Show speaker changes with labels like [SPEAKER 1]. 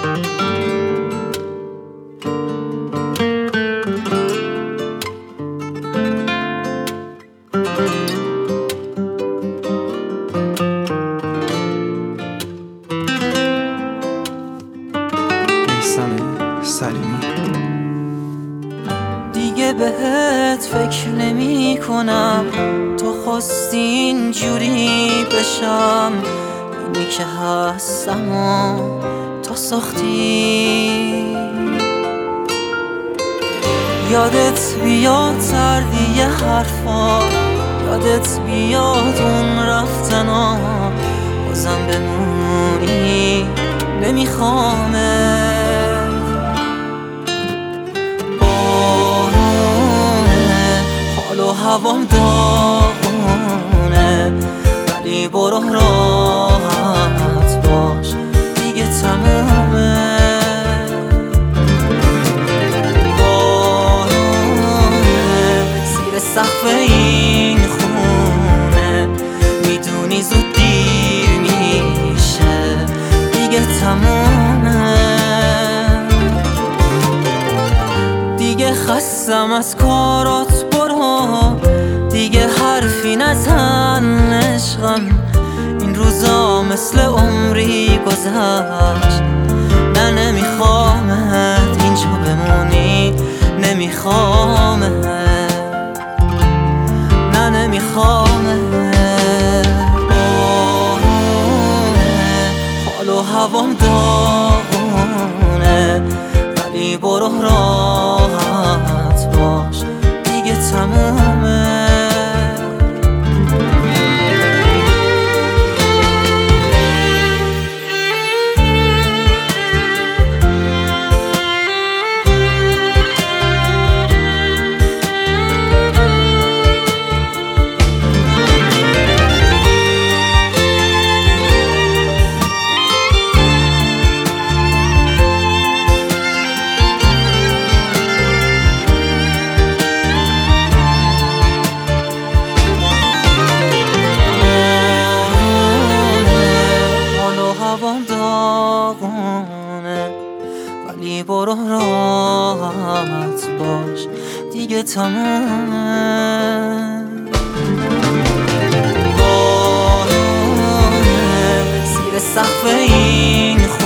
[SPEAKER 1] دیگه بهت فکر نمی کنم، تو خواستی اینجوری بشم. اینی که هستم و تو ساختی. یادت بیاد سردی حرفا، یادت بیاد اون رفتنا، بازم بمونی نمیخوامه. حال و هوام داغونه، ولی برو راحت باش دیگه تمومه. بارونه زیر سقف این خونه، میدونی زود دیر میشه دیگه تمومه. دیگه خستم از کارات، برو دیگه حرفی نزن عشقم. این روزا مثل عمری گذشت، نه نمیخوامت اینجا بمونی، نمیخوامت، نه نمیخوامت. حال و هوام داغونه، ولی برو راحت باش دیگه تمومه. داغونه ولی برو راحت باش دیگه تمومه. بارونه زیر سقف این